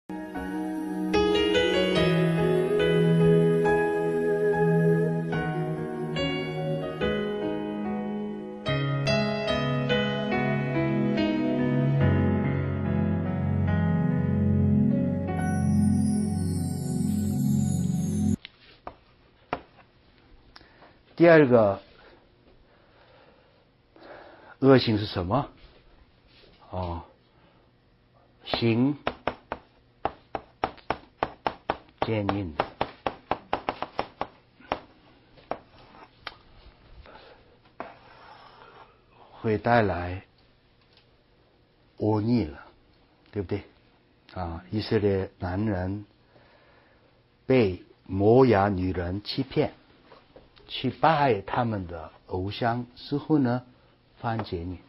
第二个恶行是什么？行奸淫的，会带来恶逆了，对不对？以色列男人被摩押女人欺骗，去拜他们的偶像之后呢，犯奸淫，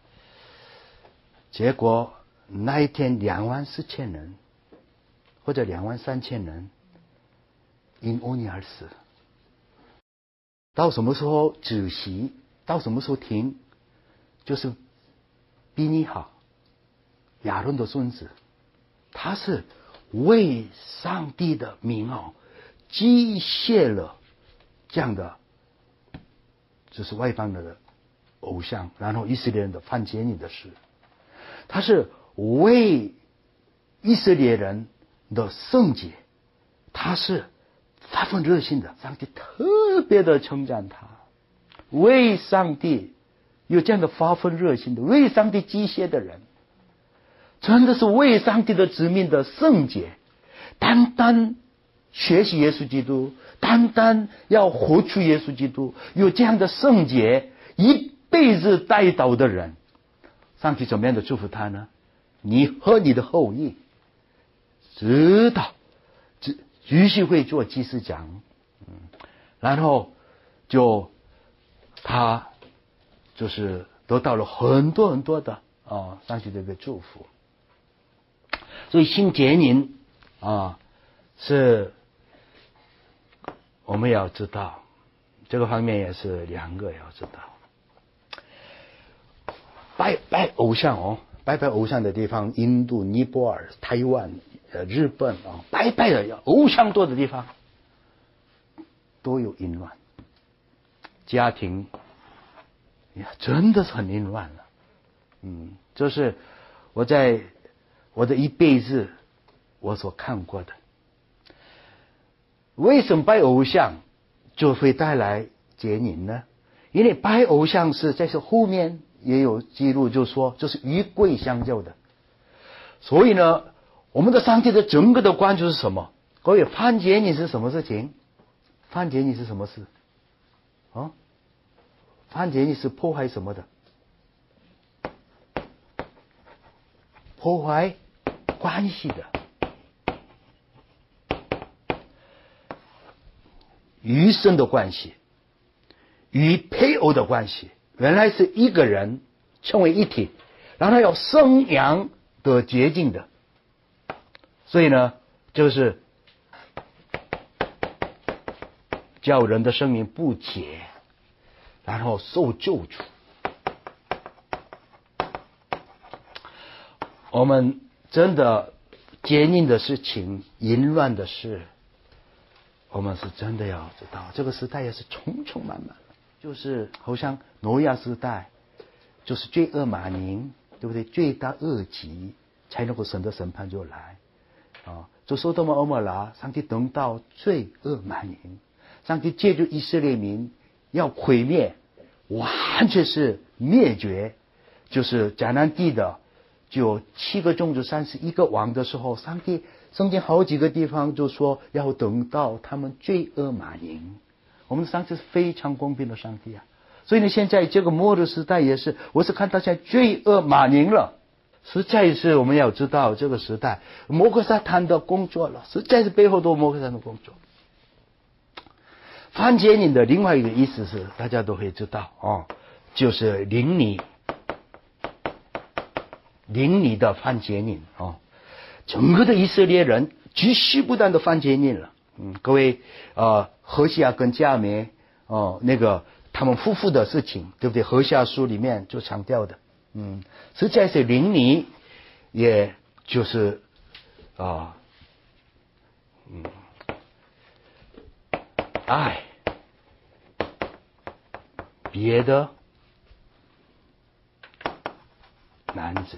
结果那一天24000人或者23000人因恶逆而死。到什么时候止息？到什么时候停？就是比尼哈，亚伦的孙子，他是为上帝的名击卸了这样的就是外邦的偶像，然后以色列人的犯奸淫的事，他是为以色列人的圣洁，他是发奋热心的，上帝特别的称赞他，为上帝有这样的发奋热心的，为上帝机械的人，真的是为上帝的子民的圣洁，单单学习耶稣基督，单单要活出耶稣基督，有这样的圣洁，一辈子带祷的人，上帝怎么样的祝福他呢？你和你的后裔直到继续会做祭司长，然后他就是得到了很多很多的上帝的一个祝福。所以行奸淫是我们要知道，这个方面也是两个要知道。拜偶像拜偶像的地方，印度、尼泊尔、台湾、日本拜的偶像多的地方都有淫乱，家庭真的是很淫乱了。这是我在我的一辈子我所看过的。为什么拜偶像就会带来奸淫呢？因为拜偶像是在这后面也有记录，就说这是与鬼相交的。所以呢，我们的上帝的整个的关注是什么？各位，犯奸淫是什么事情？犯奸淫是什么事？犯奸淫是破坏什么的？破坏关系的，与神的关系，与配偶的关系，原来是一个人成为一体，然后要生养的洁净的。所以呢，就是叫人的生命不洁，然后受救赎。我们真的奸淫的事情、淫乱的事，我们是真的要知道，这个时代也是充充满满，就是好像挪亚时代，就是罪恶满盈，对不对？罪大恶极，才能够神的审判就来就说多么欧摩拉，上帝等到罪恶满盈，上帝借助以色列民要毁灭，完全是灭绝，就是迦南地的就7个种族31个王的时候，上帝圣经好几个地方就说要等到他们罪恶满盈。我们的上帝是非常公平的上帝啊！所以呢，现在这个末日时代也是，我是看到现在罪恶满盈了，实在是我们要知道这个时代摩诃萨坦的工作了，实在是背后都摩诃萨坦的工作。犯奸淫的另外一个意思是大家都会知道就是邻里的犯奸淫整个的以色列人继续不断的犯奸淫了。各位何西阿跟迦梅那个他们夫妇的事情，对不对？何西阿书里面就强调的。实在是邻里也就是爱别的男子，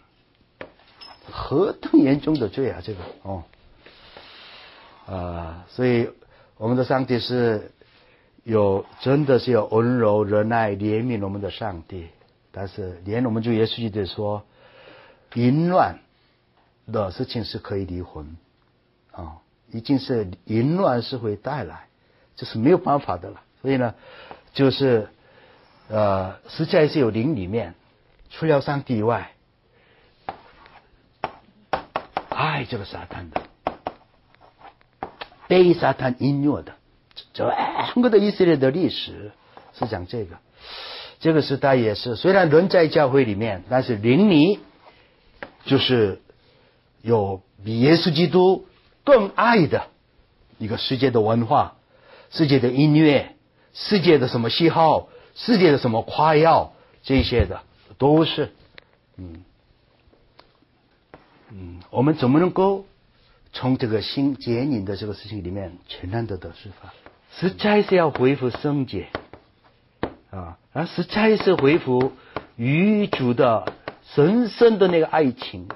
何等严重的罪啊！这个所以我们的上帝是真的是有温柔、仁爱、怜悯我们的上帝，但是连我们主耶稣基督说，淫乱的事情是可以离婚已经是淫乱是会带来，这是没有办法的了。所以呢，就是实在是有灵里面，除了上帝以外，爱这个撒旦的，被撒旦引诱的，整个的以色列的历史是讲这个。这个时代也是，虽然人在教会里面，但是灵里就是有比耶稣基督更爱的一个世界的文化、世界的音乐、世界的什么喜好、世界的什么夸耀，这些的都是我们怎么能够从这个心结宁的这个事情里面全然得释放？实在是要恢复圣洁而实在是恢复与主的神圣的那个爱情。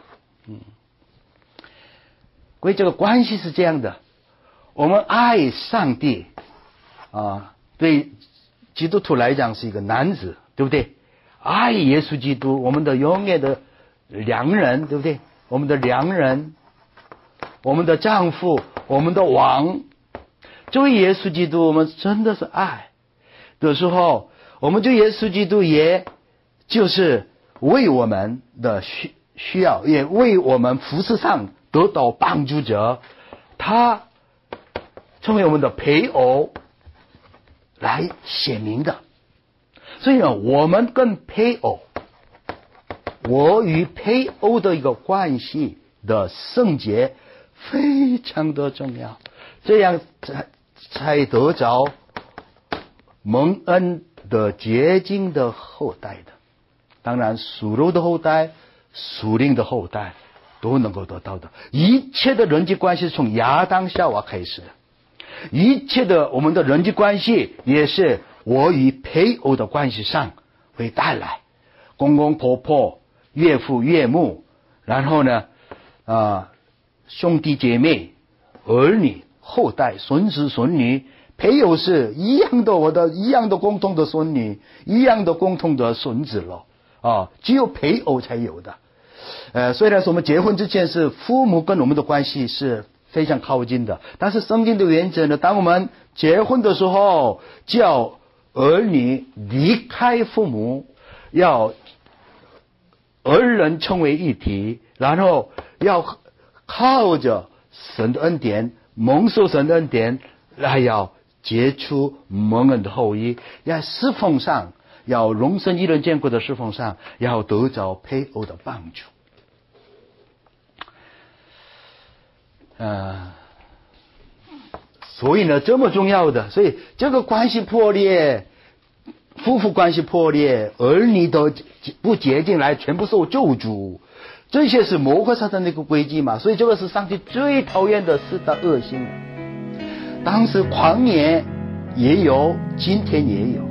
所以这个关系是这样的，我们爱上帝对基督徒来讲是一个男子，对不对？爱耶稣基督，我们的永远的良人，对不对？我们的良人，我们的丈夫，我们的王。这位耶稣基督我们真的是爱的时候，我们对耶稣基督也就是为我们的需要，也为我们服事上得到帮助者，他成为我们的配偶来显明的。所以呢，我们跟配偶，我与配偶的一个关系的圣洁非常的重要，这样才得着蒙恩的洁净的后代的。当然属肉的后代、属灵的后代都能够得到的。一切的人际关系是从亚当夏娃开始的，一切的我们的人际关系也是我与配偶的关系上会带来公公婆婆、岳父岳母，然后呢兄弟姐妹、儿女、后代、孙子孙女，配偶是一样的，一样的共同的孙女，一样的共同的孙子了只有配偶才有的。虽然说我们结婚之前是父母跟我们的关系是非常靠近的，但是圣经的原则呢，当我们结婚的时候，叫儿女离开父母，要儿人成为一体，然后要靠着神的恩典，蒙受神的恩典，来要结出蒙恩的后裔，要侍奉上，要荣神一人见过的侍奉上，要得着配偶的帮助。所以呢，这么重要的，所以这个关系破裂，夫妇关系破裂，儿女都不洁净来全部受咒诅，这些是魔鬼撒旦的一个规矩嘛。所以这个是上帝最讨厌的四大恶行。当时旷野也有，今天也有。